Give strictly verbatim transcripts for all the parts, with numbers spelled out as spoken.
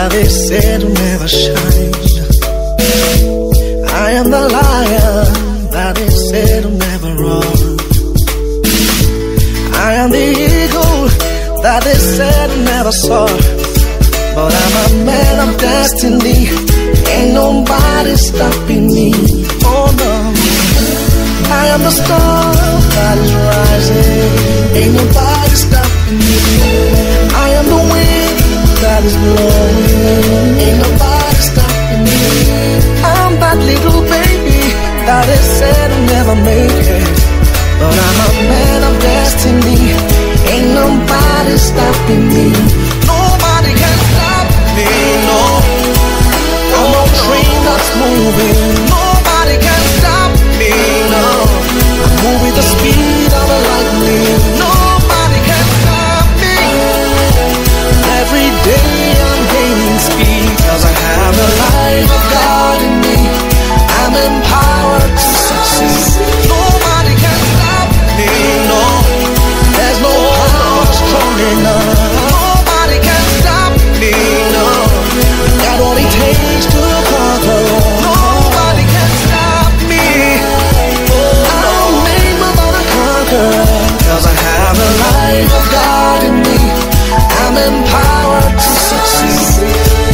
that they said will never shine. I am the lion that they said will never run. I am the eagle that they said will never soar. But I'm a man of destiny, ain't nobody stopping me. Oh no, I am the star that is rising, ain't nobody stopping me. I am the wind that is blowing, ain't nobody stopping me. I'm that little baby that they said will never make it, but I'm a man of destiny, ain't nobody stopping me. Nobody can stop me, no. I'm a train that's moving. Nobody can stop me, no. I move with the speed of a lightning. Nobody can stop me. Every day I'm gaining speed, cause I have the light of God in me. I'm empowered to succeed. Nobody can stop me, no. There's no power strong enough. Nobody can stop me, no. Got all it takes to conquer all. Nobody can stop me. I'm made more than a conqueror, cause I have the light of God in me. I'm empowered to succeed.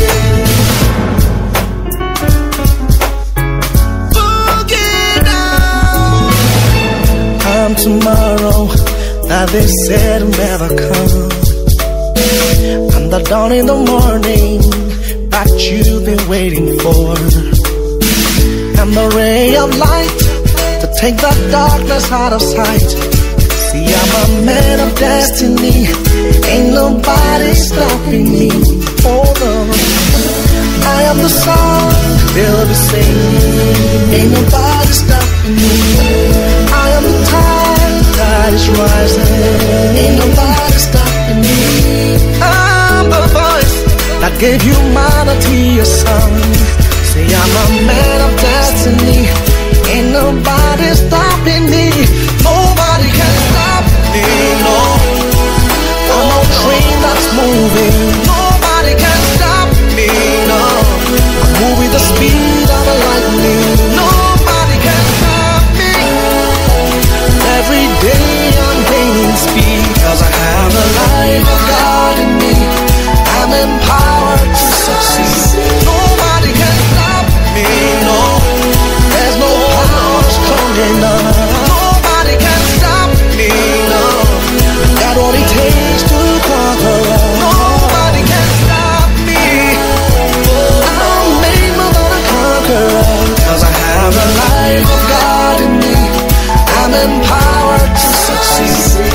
Boogie down. I'm tomorrow that they said will never come. I'm the dawn in the morning that you've been waiting for. I'm the ray of light to take the darkness out of sight. See, I'm a man of destiny, ain't nobody stopping me. Oh no, I am the song they'll be singing, ain't nobody stopping me. I am the tide that is rising, ain't nobody stopping me. I'm the voice that gave humanity a song. Say I'm a man of destiny, ain't nobody stopping me. Nobody can stop me, no. I'm a train that's moving. Nobody can stop me, no. I move with the speed of a lightning. Nobody can stop me. Every day I'm gaining speed, cause I have the light of God in me. I'm empowered to succeed. Nobody can stop me, no. There's no power strong enough. Nobody can stop me, no. Got all it takes to conquer all. Nobody can stop me. I'm made more than a conqueror, cause I have the light of God in me. I'm empowered to succeed.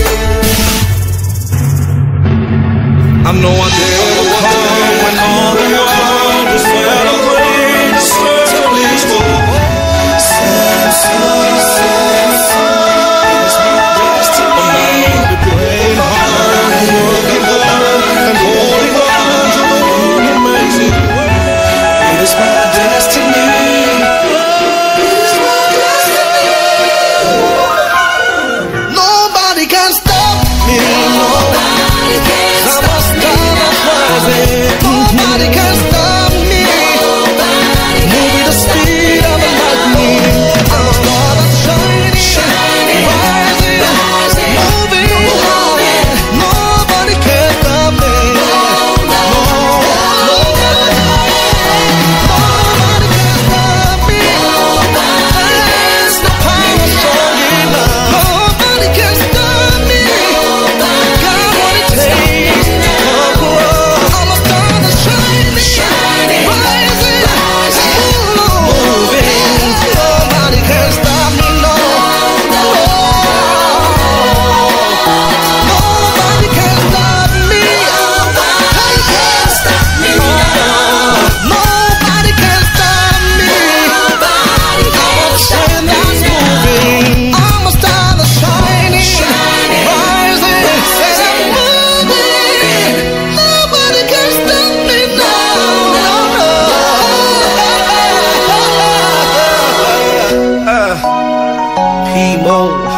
I know I did will come when all the world is celebrating the service for Sam, Sam, Sam, Sam. It's my destiny. The great heart and working hard and holding on to the amazing world. It is my destiny. It is my destiny. Nobody can stop me. Nobody can stop me. Nobody can stop me. Nobody move with the speed of a lightning. I'm a star that's shining, shining, rising, rising, moving, moving. Nobody can stop me. No, no, no, nobody can stop me. There's no power strong enough. Nobody can stop me. Got what it takes to conquer all. I'm a star that's shining, shining, rising, rising, moving. Nobody can stop me, no, no. Nobody can stop me. Nobody can stop me, no. Nobody can stop me. Nobody can stop me. Moving. I'm a star that's shining, shining, rising, rising, moving. Nobody can stop me, no, no, no. Uh, P-Mo.